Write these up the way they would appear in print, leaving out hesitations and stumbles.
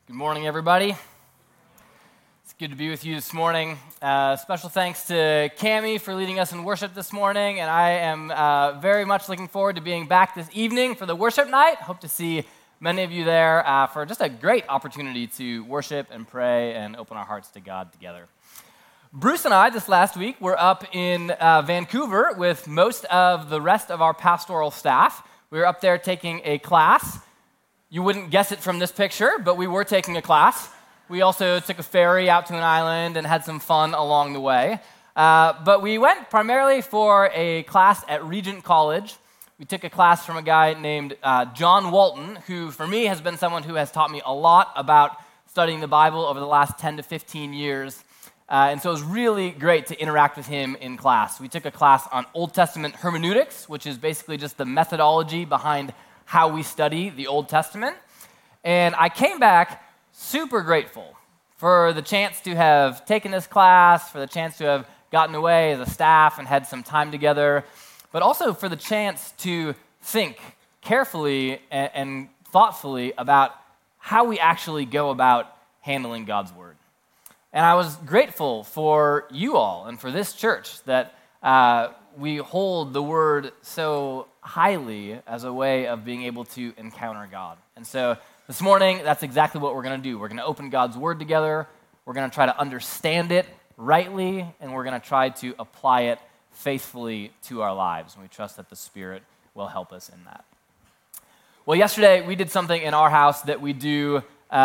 Good morning, everybody. It's good to be with you this morning. Special thanks to Cami for leading us in worship this morning, and I am very much looking forward to being back this evening for the worship night. Hope to see many of you there for just a great opportunity to worship and pray and open our hearts to God together. Bruce and I, this last week, were up in Vancouver with most of the rest of our pastoral staff. We were up there taking a class. You wouldn't guess it from this picture, but we were taking a class. We also took a ferry out to an island and had some fun along the way. But we went primarily for a class at Regent College. We took a class from a guy named John Walton, who for me has been someone who has taught me a lot about studying the Bible over the last 10 to 15 years. And so it was really great to interact with him in class. We took a class on Old Testament hermeneutics, which is basically just the methodology behind how we study the Old Testament. And I came back super grateful for the chance to have taken this class, for the chance to have gotten away as a staff and had some time together, but also for the chance to think carefully and thoughtfully about how we actually go about handling God's Word. And I was grateful for you all and for this church that we hold the Word so highly as a way of being able to encounter God. And so this morning, that's exactly what we're going to do. We're going to open God's Word together, we're going to try to understand it rightly, and we're going to try to apply it faithfully to our lives. And we trust that the Spirit will help us in that. Well, yesterday we did something in our house that we do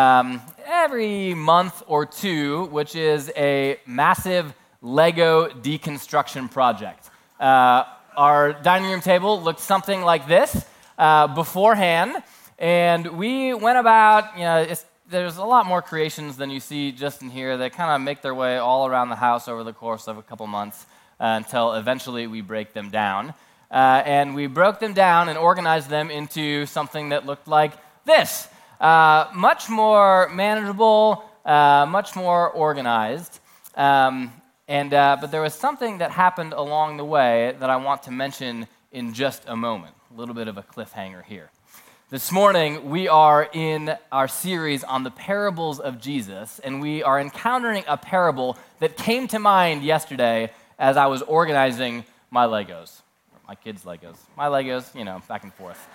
every month or two, which is a massive Lego deconstruction project. Our dining room table looked something like this beforehand, and we went about, there's a lot more creations than you see just in here that kind of make their way all around the house over the course of a couple months until eventually we break them down. And we broke them down and organized them into something that looked like this. Much more manageable, much more organized. But there was something that happened along the way that I want to mention in just a moment. A little bit of a cliffhanger here. This morning, we are in our series on the parables of Jesus, and we are encountering a parable that came to mind yesterday as I was organizing my Legos. My kids' Legos. My Legos, back and forth.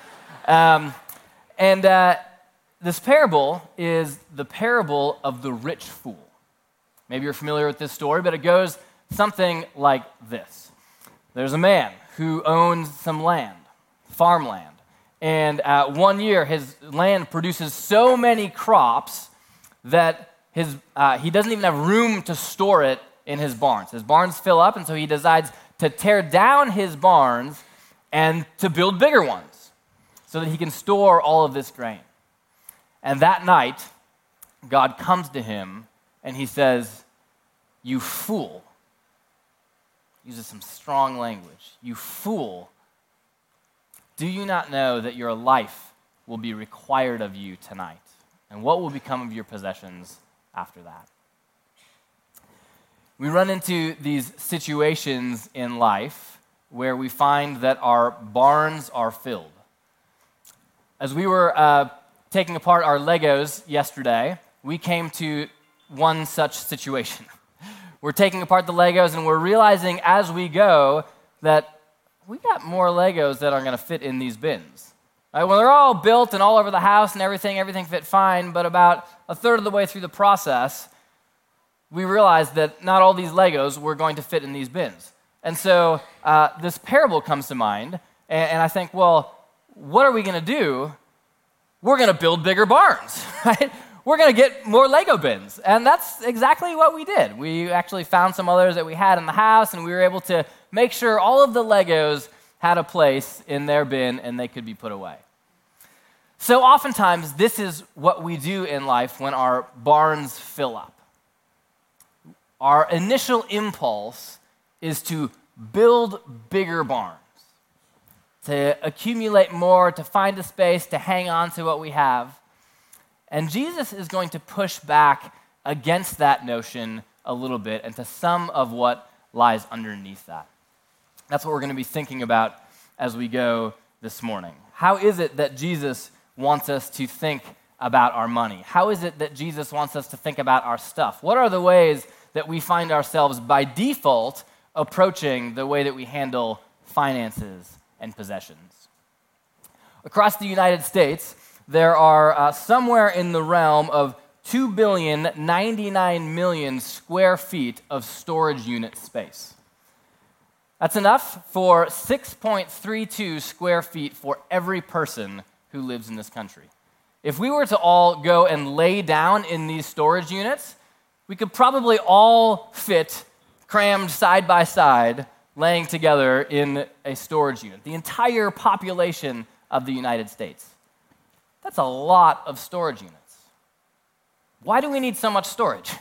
This parable is the parable of the rich fool. Maybe you're familiar with this story, but it goes something like this. There's a man who owns some land, farmland, and 1 year his land produces so many crops that he doesn't even have room to store it in his barns. His barns fill up, and so he decides to tear down his barns and to build bigger ones so that he can store all of this grain. And that night, God comes to him and he says, "You fool." Uses some strong language. "You fool. Do you not know that your life will be required of you tonight? And what will become of your possessions after that?" We run into these situations in life where we find that our barns are filled. As we were taking apart our Legos yesterday, we came to one such situation. We're taking apart the Legos and we're realizing as we go that we got more Legos that are going to fit in these bins. Right? Well, they're all built and all over the house and everything fit fine, but about a third of the way through the process, we realized that not all these Legos were going to fit in these bins. And so this parable comes to mind, and I think, well, what are we going to do? We're going to build bigger barns, right? We're going to get more Lego bins. And that's exactly what we did. We actually found some others that we had in the house, and we were able to make sure all of the Legos had a place in their bin and they could be put away. So oftentimes, this is what we do in life when our barns fill up. Our initial impulse is to build bigger barns, to accumulate more, to find a space, to hang on to what we have. And Jesus is going to push back against that notion a little bit and to some of what lies underneath that. That's what we're going to be thinking about as we go this morning. How is it that Jesus wants us to think about our money? How is it that Jesus wants us to think about our stuff? What are the ways that we find ourselves by default approaching the way that we handle finances and possessions? Across the United States, there are somewhere in the realm of 2,099,000,000 square feet of storage unit space. That's enough for 6.32 square feet for every person who lives in this country. If we were to all go and lay down in these storage units, we could probably all fit crammed side by side, laying together in a storage unit. The entire population of the United States. That's a lot of storage units. Why do we need so much storage?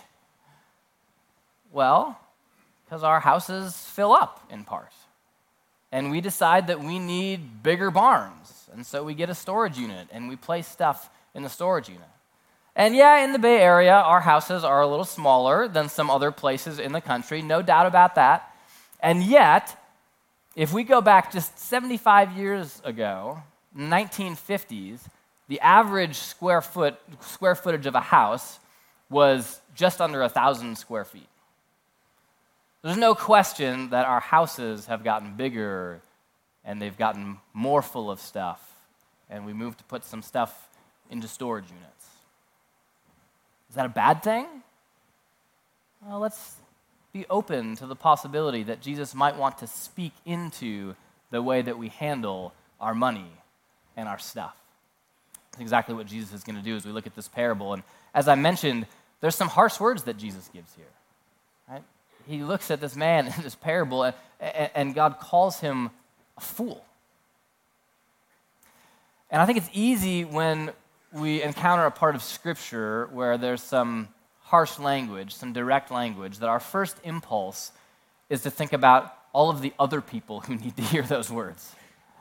Well, because our houses fill up in part. And we decide that we need bigger barns. And so we get a storage unit and we place stuff in the storage unit. And yeah, in the Bay Area, our houses are a little smaller than some other places in the country, no doubt about that. And yet, if we go back just 75 years ago, 1950s, the average square footage of a house was just under 1,000 square feet. There's no question that our houses have gotten bigger and they've gotten more full of stuff, and we moved to put some stuff into storage units. Is that a bad thing? Well, let's be open to the possibility that Jesus might want to speak into the way that we handle our money and our stuff. That's exactly what Jesus is going to do as we look at this parable. And as I mentioned, there's some harsh words that Jesus gives here. Right? He looks at this man in this parable, and God calls him a fool. And I think it's easy when we encounter a part of Scripture where there's some harsh language, some direct language, that our first impulse is to think about all of the other people who need to hear those words.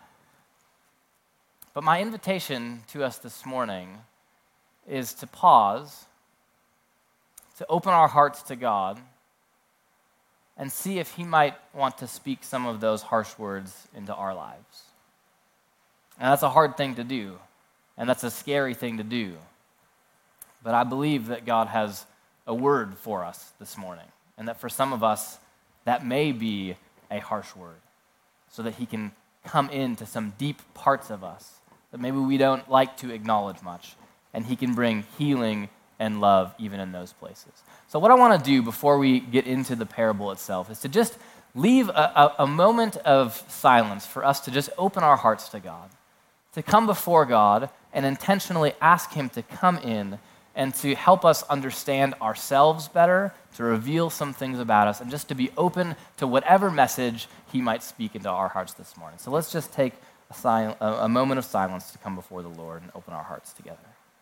But my invitation to us this morning is to pause, to open our hearts to God, and see if He might want to speak some of those harsh words into our lives. And that's a hard thing to do, and that's a scary thing to do. But I believe that God has a word for us this morning, and that for some of us, that may be a harsh word, so that He can come into some deep parts of us that maybe we don't like to acknowledge much, and He can bring healing and love even in those places. So what I want to do before we get into the parable itself is to just leave a moment of silence for us to just open our hearts to God, to come before God and intentionally ask Him to come in and to help us understand ourselves better, to reveal some things about us, and just to be open to whatever message He might speak into our hearts this morning. So let's just take a moment of silence to come before the Lord and open our hearts together.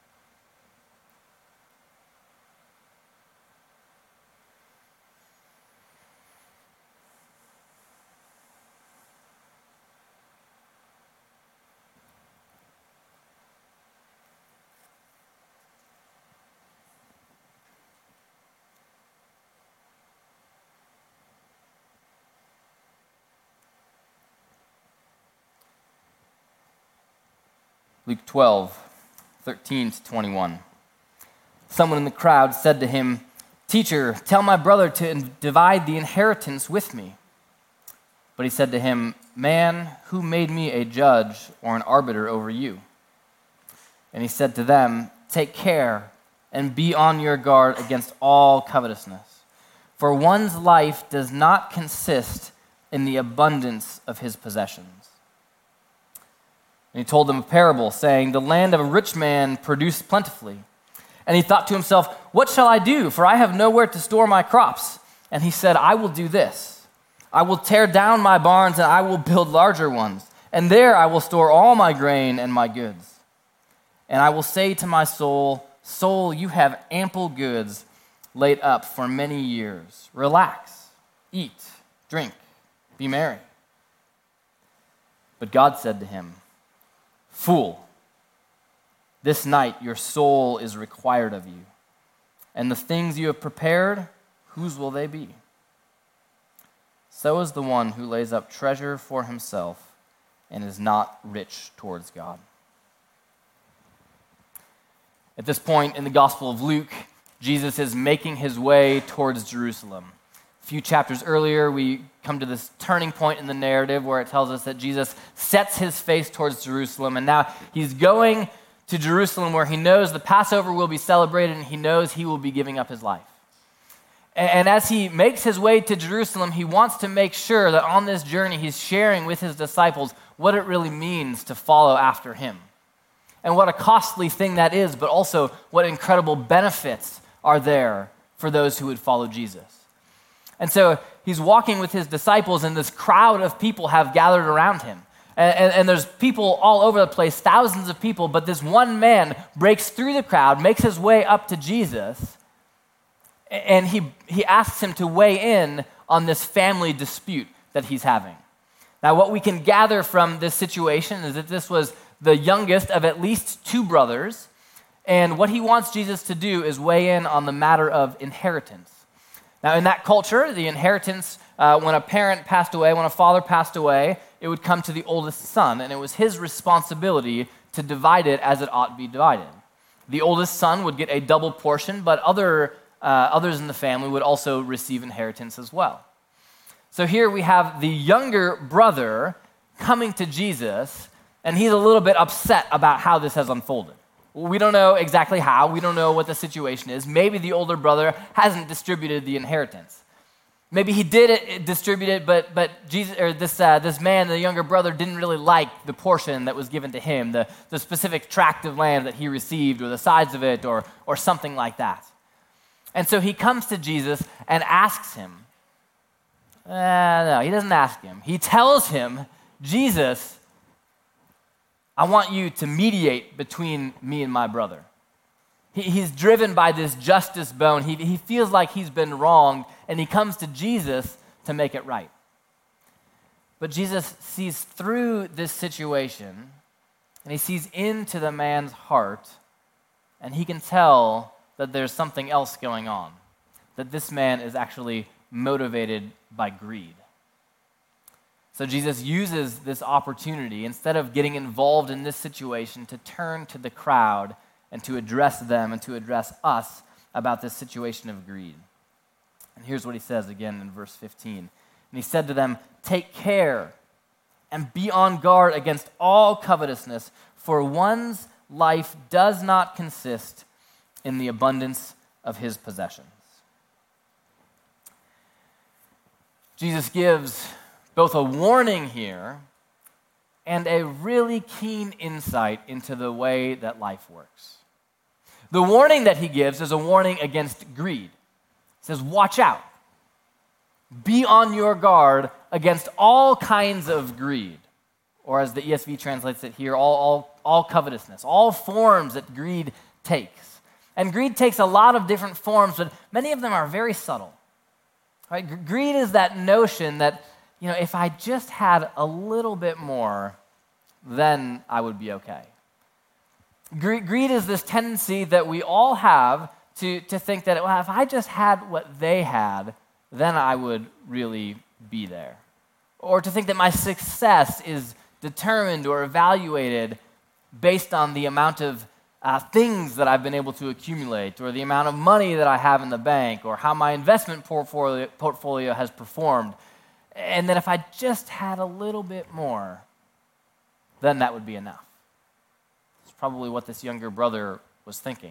Luke 12:13-21. Someone in the crowd said to him, "Teacher, tell my brother to divide the inheritance with me." But he said to him, "Man, who made me a judge or an arbiter over you?" And he said to them, "Take care and be on your guard against all covetousness, for one's life does not consist in the abundance of his possessions." And he told them a parable, saying, "The land of a rich man produced plentifully. And he thought to himself, 'What shall I do? For I have nowhere to store my crops.' And he said, 'I will do this. I will tear down my barns, and I will build larger ones. And there I will store all my grain and my goods. And I will say to my soul, Soul, you have ample goods laid up for many years. Relax, eat, drink, be merry.' But God said to him, 'Fool, this night your soul is required of you, and the things you have prepared, whose will they be? So is the one who lays up treasure for himself and is not rich towards God.'" At this point in the Gospel of Luke, Jesus is making his way towards Jerusalem. A few chapters earlier, we come to this turning point in the narrative where it tells us that Jesus sets his face towards Jerusalem, and now he's going to Jerusalem where he knows the Passover will be celebrated and he knows he will be giving up his life. And as he makes his way to Jerusalem, he wants to make sure that on this journey he's sharing with his disciples what it really means to follow after him. And what a costly thing that is, but also what incredible benefits are there for those who would follow Jesus. And so he's walking with his disciples, and this crowd of people have gathered around him. And there's people all over the place, thousands of people, but this one man breaks through the crowd, makes his way up to Jesus, and he asks him to weigh in on this family dispute that he's having. Now, what we can gather from this situation is that this was the youngest of at least two brothers, and what he wants Jesus to do is weigh in on the matter of inheritance. Now, in that culture, the inheritance, when a parent passed away, when a father passed away, it would come to the oldest son, and it was his responsibility to divide it as it ought to be divided. The oldest son would get a double portion, but others in the family would also receive inheritance as well. So here we have the younger brother coming to Jesus, and he's a little bit upset about how this has unfolded. We don't know exactly how. We don't know what the situation is. Maybe the older brother hasn't distributed the inheritance. Maybe he did distribute it, but Jesus, or this man, the younger brother, didn't really like the portion that was given to him, the specific tract of land that he received, or the size of it, or something like that. And so he comes to Jesus and asks him. No, he doesn't ask him. He tells him, Jesus, I want you to mediate between me and my brother. He's driven by this justice bone. He feels like he's been wronged, and he comes to Jesus to make it right. But Jesus sees through this situation, and he sees into the man's heart, and he can tell that there's something else going on, that this man is actually motivated by greed. So Jesus uses this opportunity, instead of getting involved in this situation, to turn to the crowd and to address them and to address us about this situation of greed. And here's what he says again in verse 15. And he said to them, "Take care and be on guard against all covetousness, for one's life does not consist in the abundance of his possessions." Jesus gives both a warning here and a really keen insight into the way that life works. The warning that he gives is a warning against greed. He says, watch out. Be on your guard against all kinds of greed. Or as the ESV translates it here, all covetousness, all forms that greed takes. And greed takes a lot of different forms, but many of them are very subtle. Right? Greed is that notion that, if I just had a little bit more, then I would be okay. Greed is this tendency that we all have to think that, well, if I just had what they had, then I would really be there. Or to think that my success is determined or evaluated based on the amount of things that I've been able to accumulate, or the amount of money that I have in the bank, or how my investment portfolio has performed. And then if I just had a little bit more, then that would be enough. It's probably what this younger brother was thinking.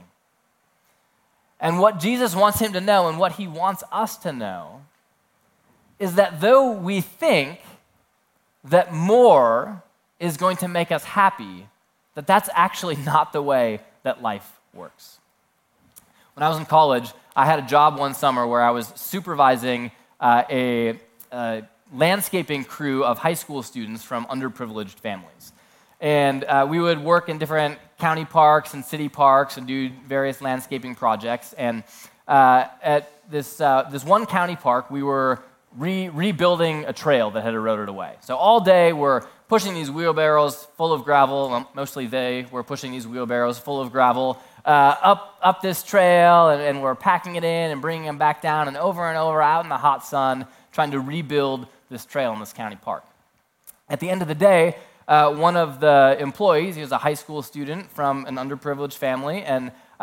And what Jesus wants him to know, and what he wants us to know, is that though we think that more is going to make us happy, that's actually not the way that life works. When I was in college, I had a job one summer where I was supervising a landscaping crew of high school students from underprivileged families. And we would work in different county parks and city parks and do various landscaping projects. And at this one county park, we were rebuilding a trail that had eroded away. So all day we're pushing these wheelbarrows full of gravel, well, mostly they were pushing these wheelbarrows full of gravel up this trail, and we're packing it in and bringing them back down and over out in the hot sun, trying to rebuild this trail in this county park. At the end of the day, one of the employees, he was a high school student from an underprivileged family, and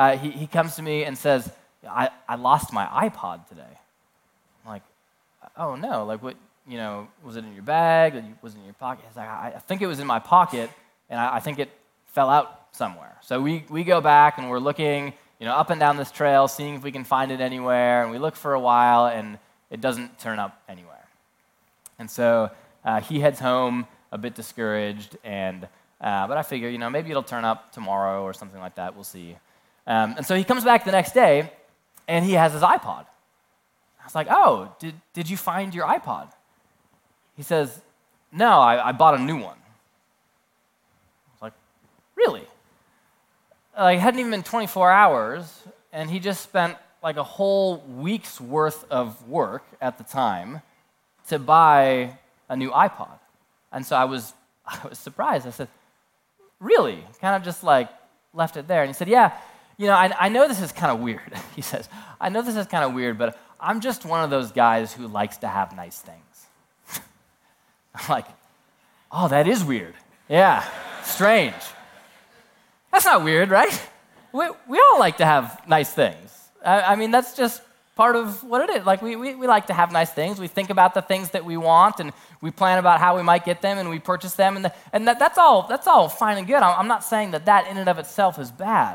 he comes to me and says, I lost my iPod today. I'm like, oh no, like what, was it in your bag? Was it in your pocket? He's like, I think it was in my pocket, and I think it fell out somewhere. So we go back, and we're looking, up and down this trail, seeing if we can find it anywhere, and we look for a while, and it doesn't turn up anywhere. And so he heads home a bit discouraged, but I figure, maybe it'll turn up tomorrow or something like that. We'll see. And so he comes back the next day, and he has his iPod. I was like, oh, did you find your iPod? He says, no, I bought a new one. I was like, really? It hadn't even been 24 hours, and he just spent like a whole week's worth of work at the time to buy a new iPod. And so I was surprised. I said, really? Kind of just like left it there. And he said, yeah, I know this is kind of weird. He says, I know this is kind of weird, but I'm just one of those guys who likes to have nice things. I'm like, oh, that is weird. Yeah, strange. That's not weird, right? We all like to have nice things. I mean, that's just part of what it is. Like, we like to have nice things. We think about the things that we want, and we plan about how we might get them, and we purchase them, and that's all fine and good. I'm not saying that in and of itself is bad.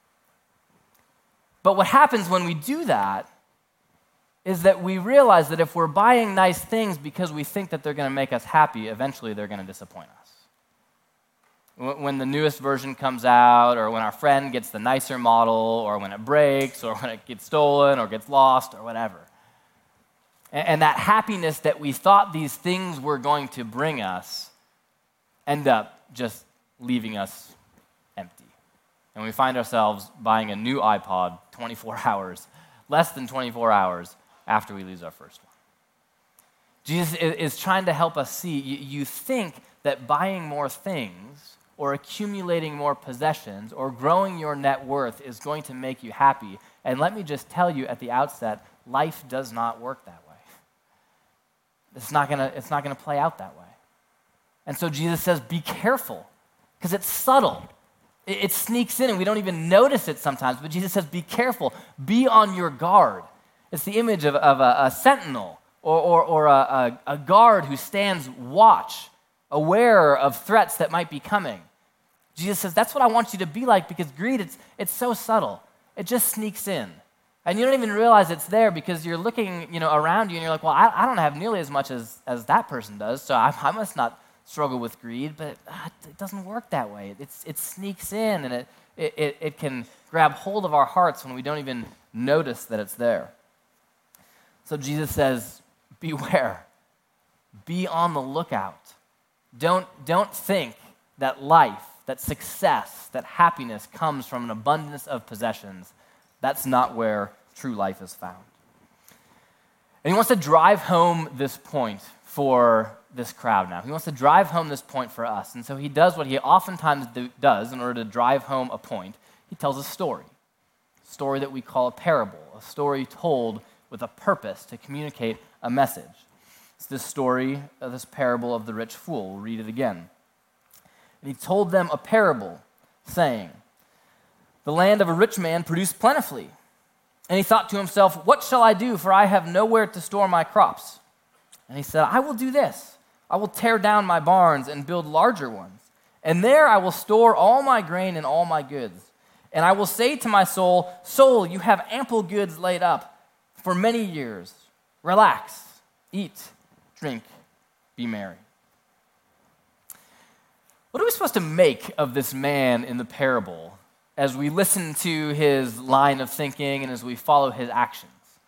But what happens when we do that is that we realize that if we're buying nice things because we think that they're going to make us happy, eventually they're going to disappoint us. When the newest version comes out, or when our friend gets the nicer model, or when it breaks, or when it gets stolen, or gets lost, or whatever. And that happiness that we thought these things were going to bring us end up just leaving us empty. And we find ourselves buying a new iPod 24 hours, less than 24 hours after we lose our first one. Jesus is trying to help us see, you think that buying more things or accumulating more possessions or growing your net worth is going to make you happy. And let me just tell you at the outset, life does not work that way. It's not gonna play out that way. And so Jesus says, be careful, because it's subtle. It sneaks in and we don't even notice it sometimes, but Jesus says, be careful, be on your guard. It's the image of a sentinel or a guard who stands watch, aware of threats that might be coming. Jesus says, that's what I want you to be like, because greed, it's so subtle. It just sneaks in. And you don't even realize it's there because you're looking around you and you're like, well, I don't have nearly as much as that person does, so I must not struggle with greed, but it doesn't work that way. It sneaks in, and it can grab hold of our hearts when we don't even notice that it's there. So Jesus says, beware. Be on the lookout. Don't think that life, that success, that happiness comes from an abundance of possessions. That's not where true life is found. And he wants to drive home this point for this crowd now. He wants to drive home this point for us. And so he does what he oftentimes does in order to drive home a point. He tells a story that we call a parable, a story told with a purpose to communicate a message. It's this story, this parable of the rich fool. We'll read it again. And he told them a parable, saying, the land of a rich man produced plentifully. And he thought to himself, what shall I do, for I have nowhere to store my crops? And he said, I will do this. I will tear down my barns and build larger ones. And there I will store all my grain and all my goods. And I will say to my soul, soul, you have ample goods laid up for many years. Relax, eat, drink, be merry. What are we supposed to make of this man in the parable as we listen to his line of thinking and as we follow his actions?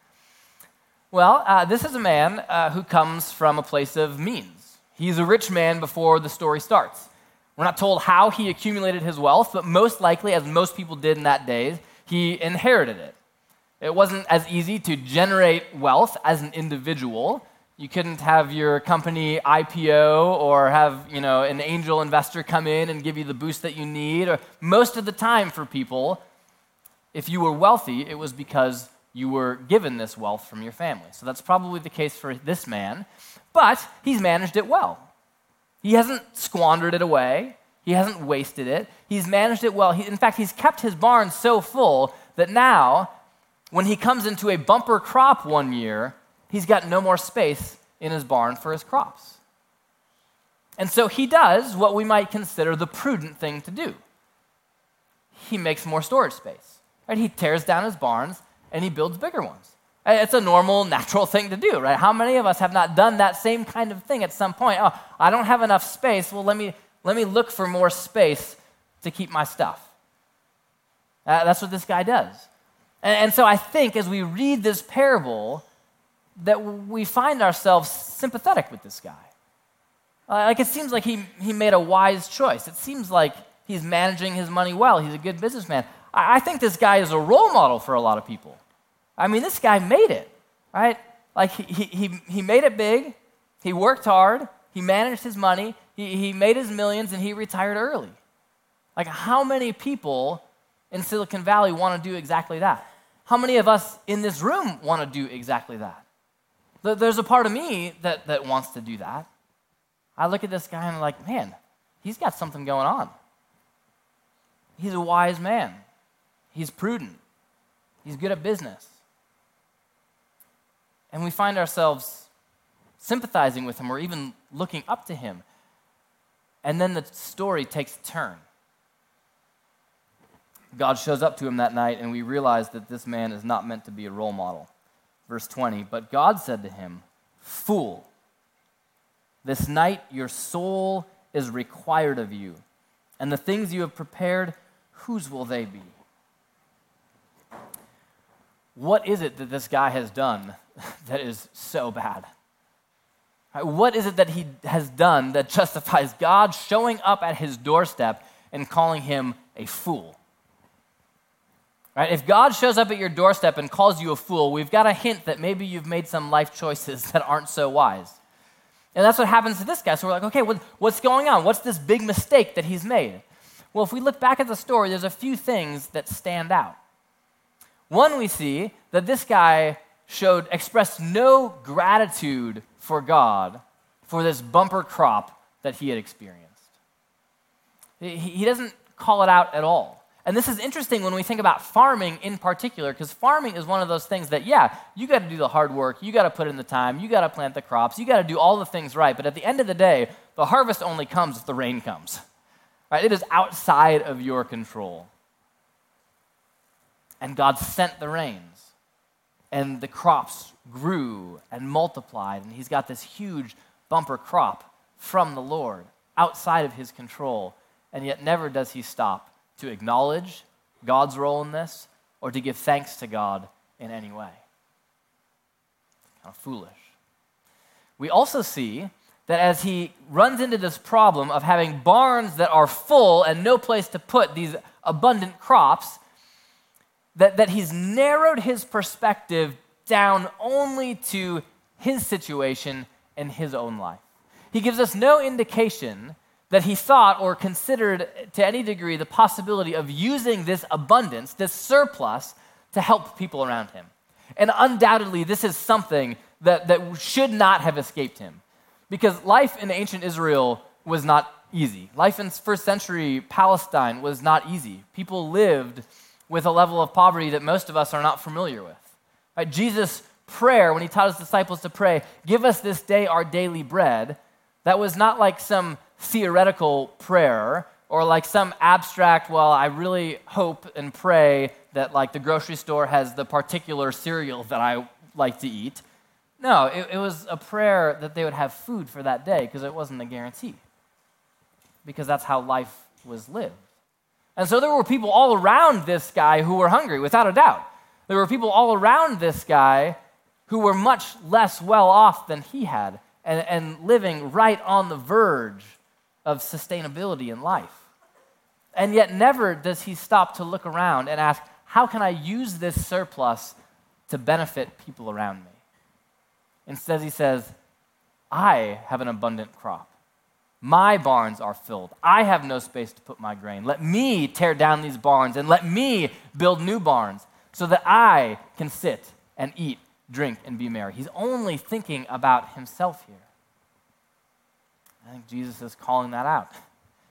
Well, this is a man who comes from a place of means. He's a rich man before the story starts. We're not told how he accumulated his wealth, but most likely, as most people did in that day, he inherited it. It wasn't as easy to generate wealth as an individual. You couldn't have your company IPO or have, an angel investor come in and give you the boost that you need. Or most of the time for people, if you were wealthy, it was because you were given this wealth from your family. So that's probably the case for this man, but he's managed it well. He hasn't squandered it away. He hasn't wasted it. He's managed it well. In fact, he's kept his barn so full that now, when he comes into a bumper crop one year, he's got no more space in his barn for his crops. And so he does what we might consider the prudent thing to do. He makes more storage space. Right? He tears down his barns and he builds bigger ones. It's a normal, natural thing to do, right? How many of us have not done that same kind of thing at some point? Oh, I don't have enough space. Well, let me look for more space to keep my stuff. That's what this guy does. And so I think as we read this parable, that we find ourselves sympathetic with this guy. Like it seems like he made a wise choice. It seems like he's managing his money well. He's a good businessman. I think this guy is a role model for a lot of people. I mean, this guy made it, right? Like he made it big. He worked hard. He managed his money. He made his millions, and he retired early. Like how many people in Silicon Valley want to do exactly that? How many of us in this room want to do exactly that? There's a part of me that wants to do that. I look at this guy and I'm like, man, he's got something going on. He's a wise man. He's prudent. He's good at business. And we find ourselves sympathizing with him or even looking up to him. And then the story takes a turn. God shows up to him that night, and we realize that this man is not meant to be a role model. Verse 20, but God said to him, "Fool, this night your soul is required of you, and the things you have prepared, whose will they be?" What is it that this guy has done that is so bad? What is it that he has done that justifies God showing up at his doorstep and calling him a fool? Right? If God shows up at your doorstep and calls you a fool, we've got a hint that maybe you've made some life choices that aren't so wise. And that's what happens to this guy. So we're like, okay, what's going on? What's this big mistake that he's made? Well, if we look back at the story, there's a few things that stand out. One, we see that this guy expressed no gratitude for God for this bumper crop that he had experienced. He doesn't call it out at all. And this is interesting when we think about farming in particular, because farming is one of those things that, yeah, you got to do the hard work, you got to put in the time, you got to plant the crops, you got to do all the things right, but at the end of the day, the harvest only comes if the rain comes. Right? It is outside of your control. And God sent the rains, and the crops grew and multiplied, and he's got this huge bumper crop from the Lord outside of his control, and yet never does he stop to acknowledge God's role in this or to give thanks to God in any way. Kind of foolish. We also see that as he runs into this problem of having barns that are full and no place to put these abundant crops, that he's narrowed his perspective down only to his situation and his own life. He gives us no indication that he thought or considered to any degree the possibility of using this abundance, this surplus, to help people around him. And undoubtedly, this is something that should not have escaped him. Because life in ancient Israel was not easy. Life in first century Palestine was not easy. People lived with a level of poverty that most of us are not familiar with. Right? Jesus' prayer, when he taught his disciples to pray, "Give us this day our daily bread," that was not like some theoretical prayer or like some abstract, well, I really hope and pray that like the grocery store has the particular cereal that I like to eat. No, it was a prayer that they would have food for that day because it wasn't a guarantee. Because that's how life was lived. And so there were people all around this guy who were hungry, without a doubt. There were people all around this guy who were much less well off than he had and living right on the verge of sustainability in life. And yet never does he stop to look around and ask, how can I use this surplus to benefit people around me? Instead he says, I have an abundant crop. My barns are filled. I have no space to put my grain. Let me tear down these barns and let me build new barns so that I can sit and eat, drink, and be merry. He's only thinking about himself here. I think Jesus is calling that out.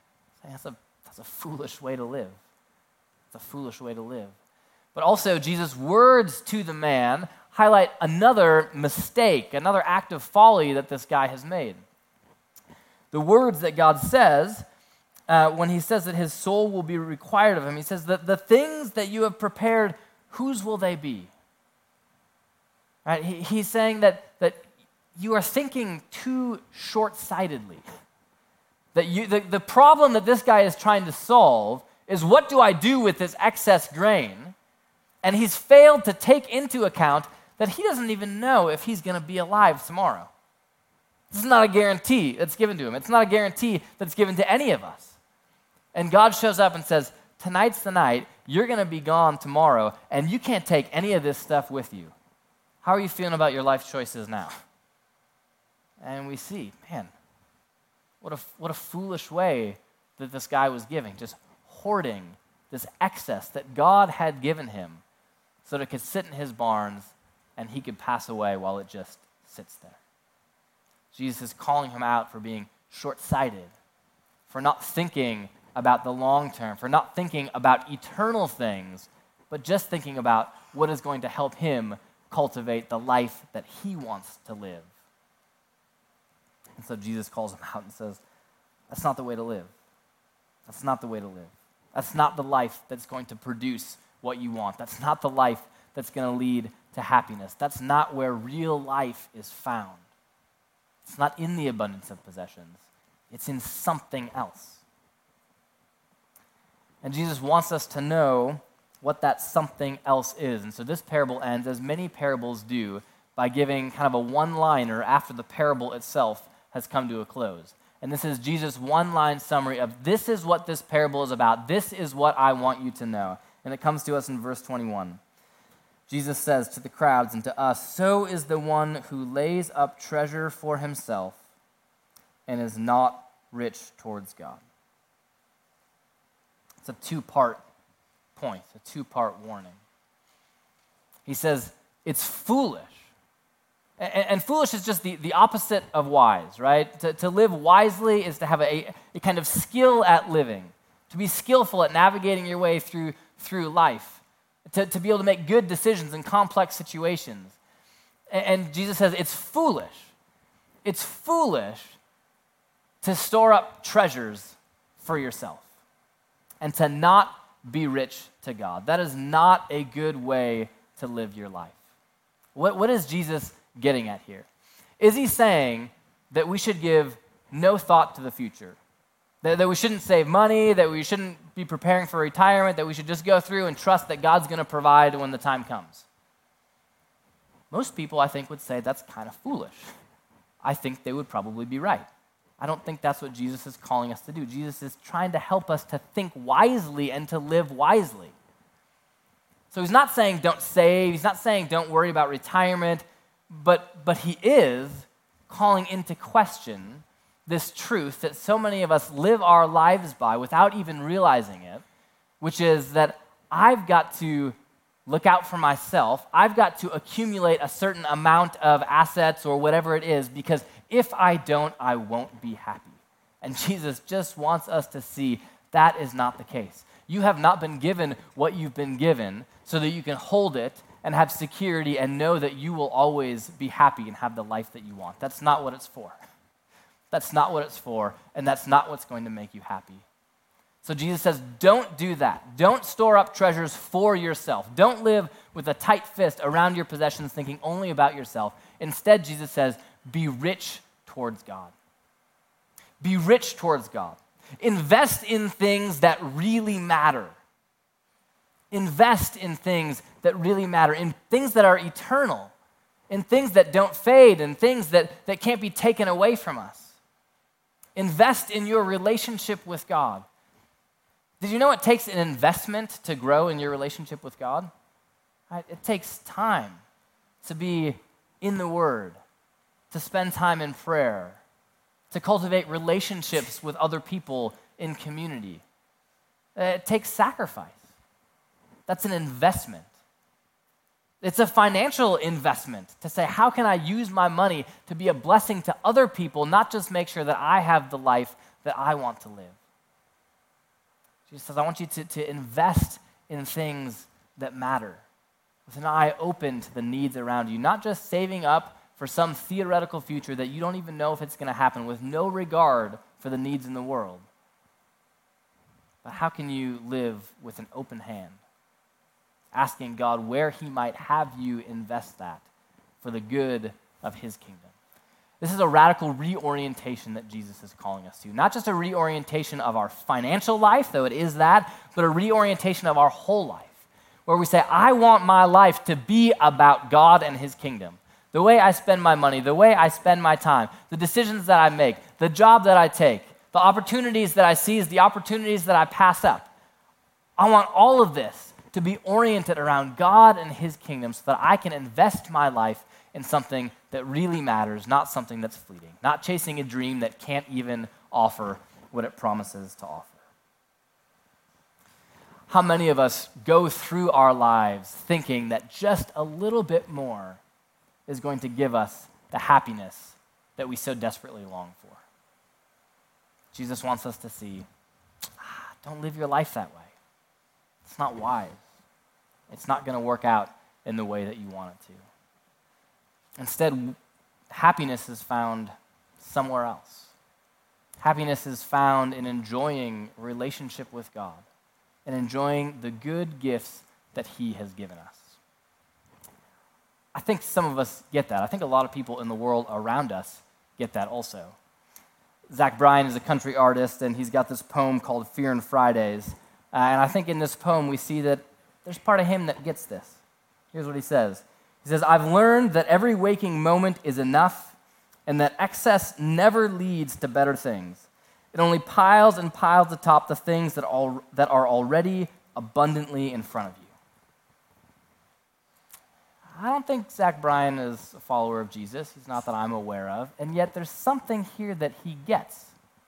That's a foolish way to live. It's a foolish way to live. But also, Jesus' words to the man highlight another mistake, another act of folly that this guy has made. The words that God says, when he says that his soul will be required of him, he says that the things that you have prepared, whose will they be? Right? He's saying that you are thinking too short-sightedly. That the problem that this guy is trying to solve is, what do I do with this excess grain? And he's failed to take into account that he doesn't even know if he's going to be alive tomorrow. This is not a guarantee that's given to him. It's not a guarantee that's given to any of us. And God shows up and says, tonight's the night, you're going to be gone tomorrow, and you can't take any of this stuff with you. How are you feeling about your life choices now? And we see, man, what a foolish way that this guy was giving, just hoarding this excess that God had given him so that it could sit in his barns and he could pass away while it just sits there. Jesus is calling him out for being short-sighted, for not thinking about the long term, for not thinking about eternal things, but just thinking about what is going to help him cultivate the life that he wants to live. And so Jesus calls him out and says, that's not the way to live. That's not the way to live. That's not the life that's going to produce what you want. That's not the life that's going to lead to happiness. That's not where real life is found. It's not in the abundance of possessions. It's in something else. And Jesus wants us to know what that something else is. And so this parable ends, as many parables do, by giving kind of a one-liner after the parable itself has come to a close. And this is Jesus' one-line summary of, this is what this parable is about. This is what I want you to know. And it comes to us in verse 21. Jesus says to the crowds and to us, so is the one who lays up treasure for himself and is not rich towards God. It's a two-part point, a two-part warning. He says, it's foolish. And foolish is just the opposite of wise, right? To live wisely is to have a kind of skill at living, to be skillful at navigating your way through life, to be able to make good decisions in complex situations. And Jesus says it's foolish. It's foolish to store up treasures for yourself and to not be rich to God. That is not a good way to live your life. What is Jesus getting at here? Is he saying that we should give no thought to the future? That we shouldn't save money, that we shouldn't be preparing for retirement, that we should just go through and trust that God's going to provide when the time comes? Most people, I think, would say that's kind of foolish. I think they would probably be right. I don't think that's what Jesus is calling us to do. Jesus is trying to help us to think wisely and to live wisely. So he's not saying don't save, he's not saying don't worry about retirement, but he is calling into question this truth that so many of us live our lives by without even realizing it, which is that I've got to look out for myself. I've got to accumulate a certain amount of assets or whatever it is, because if I don't, I won't be happy. And Jesus just wants us to see that is not the case. You have not been given what you've been given so that you can hold it and have security and know that you will always be happy and have the life that you want. That's not what it's for. That's not what it's for, and that's not what's going to make you happy. So Jesus says, don't do that. Don't store up treasures for yourself. Don't live with a tight fist around your possessions thinking only about yourself. Instead, Jesus says, be rich towards God. Be rich towards God. Invest in things that really matter. Invest in things that really matter, in things that are eternal, in things that don't fade, in things that can't be taken away from us. Invest in your relationship with God. Did you know it takes an investment to grow in your relationship with God? Right? It takes time to be in the Word, to spend time in prayer, to cultivate relationships with other people in community. It takes sacrifice. That's an investment. It's a financial investment to say, how can I use my money to be a blessing to other people, not just make sure that I have the life that I want to live? Jesus says, I want you to invest in things that matter, with an eye open to the needs around you, not just saving up for some theoretical future that you don't even know if it's going to happen, with no regard for the needs in the world. But how can you live with an open hand, asking God where he might have you invest that for the good of his kingdom? This is a radical reorientation that Jesus is calling us to. Not just a reorientation of our financial life, though it is that, but a reorientation of our whole life, where we say, I want my life to be about God and his kingdom. The way I spend my money, the way I spend my time, the decisions that I make, the job that I take, the opportunities that I seize, the opportunities that I pass up. I want all of this to be oriented around God and his kingdom so that I can invest my life in something that really matters, not something that's fleeting, not chasing a dream that can't even offer what it promises to offer. How many of us go through our lives thinking that just a little bit more is going to give us the happiness that we so desperately long for? Jesus wants us to see, don't live your life that way. It's not wise. It's not going to work out in the way that you want it to. Instead, happiness is found somewhere else. Happiness is found in enjoying a relationship with God and enjoying the good gifts that he has given us. I think some of us get that. I think a lot of people in the world around us get that also. Zach Bryan is a country artist, and he's got this poem called Fear and Fridays. And I think in this poem we see that there's part of him that gets this. Here's what he says. He says, I've learned that every waking moment is enough and that excess never leads to better things. It only piles and piles atop the things that are already abundantly in front of you. I don't think Zach Bryan is a follower of Jesus. He's not that I'm aware of. And yet there's something here that he gets.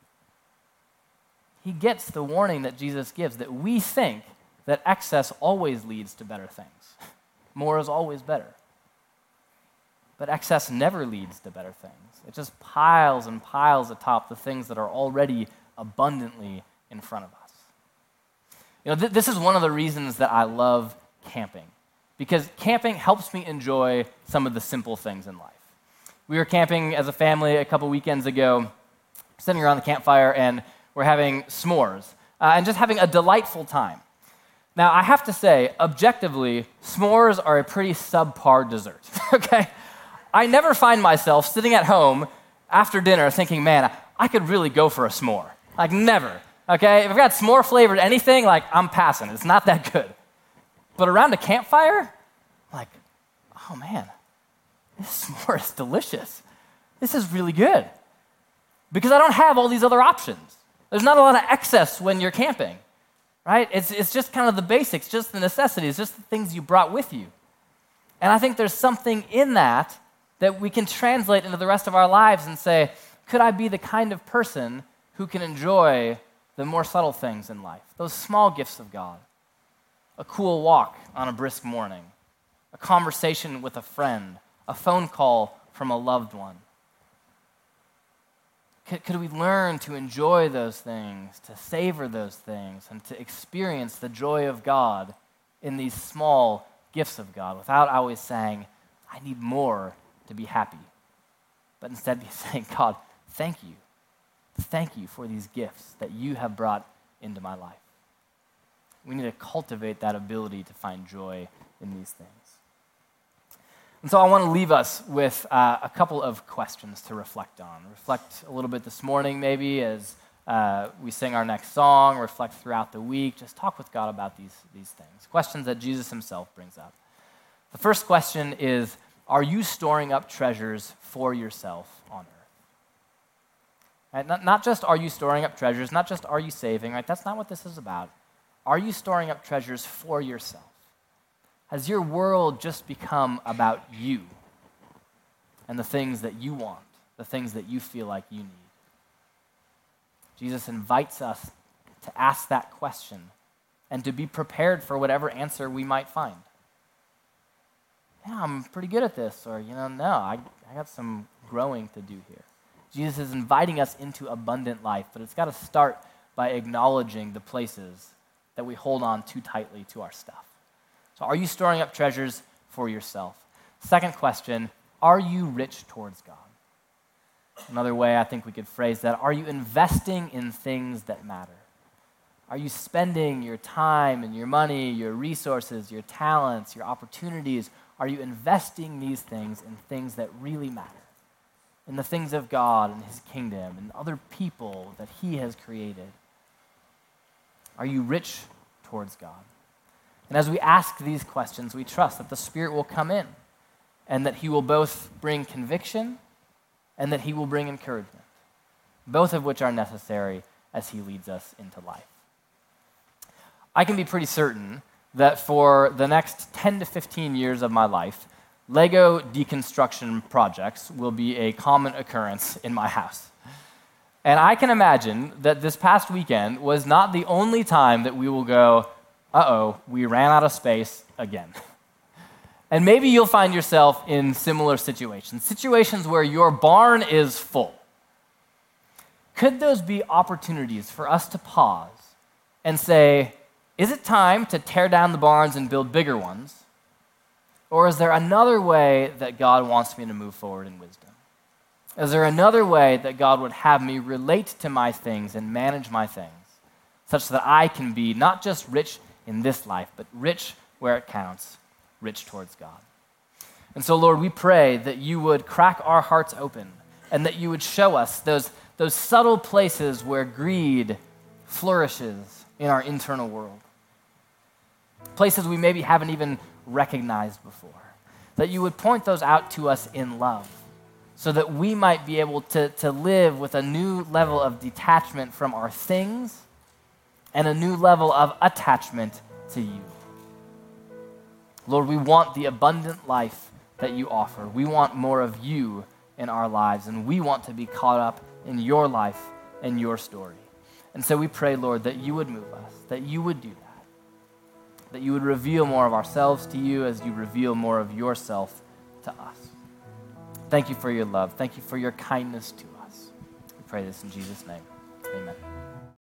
He gets the warning that Jesus gives, that we think that excess always leads to better things. More is always better. But excess never leads to better things. It just piles and piles atop the things that are already abundantly in front of us. You know, this is one of the reasons that I love camping, because camping helps me enjoy some of the simple things in life. We were camping as a family a couple weekends ago, sitting around the campfire, and we're having s'mores and just having a delightful time. Now, I have to say, objectively, s'mores are a pretty subpar dessert, okay? I never find myself sitting at home after dinner thinking, man, I could really go for a s'more. Like, never, okay? If I've got s'more-flavored anything, like, I'm passing. It's not that good. But around a campfire, like, oh, man, this s'more is delicious. This is really good. Because I don't have all these other options. There's not a lot of excess when you're camping, right? It's just kind of the basics, just the necessities, just the things you brought with you. And I think there's something in that we can translate into the rest of our lives and say, could I be the kind of person who can enjoy the more subtle things in life, those small gifts of God? A cool walk on a brisk morning, a conversation with a friend, a phone call from a loved one. Could we learn to enjoy those things, to savor those things, and to experience the joy of God in these small gifts of God without always saying, I need more to be happy, but instead be saying, God, thank you. Thank you for these gifts that you have brought into my life. We need to cultivate that ability to find joy in these things. And so I want to leave us with a couple of questions to reflect on. Reflect a little bit this morning maybe as we sing our next song, reflect throughout the week, just talk with God about these things. Questions that Jesus himself brings up. The first question is, are you storing up treasures for yourself on earth? Right? Not just are you storing up treasures, not just are you saving, right? That's not what this is about. Are you storing up treasures for yourself? Has your world just become about you and the things that you want, the things that you feel like you need? Jesus invites us to ask that question and to be prepared for whatever answer we might find. Yeah, I'm pretty good at this, or, no, I got some growing to do here. Jesus is inviting us into abundant life, but it's got to start by acknowledging the places that we hold on too tightly to our stuff. So are you storing up treasures for yourself? Second question, are you rich towards God? Another way I think we could phrase that, are you investing in things that matter? Are you spending your time and your money, your resources, your talents, your opportunities? Are you investing these things in things that really matter? In the things of God and his kingdom and other people that he has created? Are you rich towards God? And as we ask these questions, we trust that the Spirit will come in and that he will both bring conviction and that he will bring encouragement, both of which are necessary as he leads us into life. I can be pretty certain that for the next 10 to 15 years of my life, Lego deconstruction projects will be a common occurrence in my house. And I can imagine that this past weekend was not the only time that we will go, uh-oh, we ran out of space again. And maybe you'll find yourself in similar situations where your barn is full. Could those be opportunities for us to pause and say, is it time to tear down the barns and build bigger ones? Or is there another way that God wants me to move forward in wisdom? Is there another way that God would have me relate to my things and manage my things such that I can be not just rich in this life, but rich where it counts, rich towards God? And so, Lord, we pray that you would crack our hearts open and that you would show us those subtle places where greed flourishes in our internal world. Places we maybe haven't even recognized before. That you would point those out to us in love so that we might be able to live with a new level of detachment from our things and a new level of attachment to you. Lord, we want the abundant life that you offer. We want more of you in our lives, and we want to be caught up in your life and your story. And so we pray, Lord, that you would move us, that you would do that you would reveal more of ourselves to you as you reveal more of yourself to us. Thank you for your love. Thank you for your kindness to us. We pray this in Jesus' name. Amen.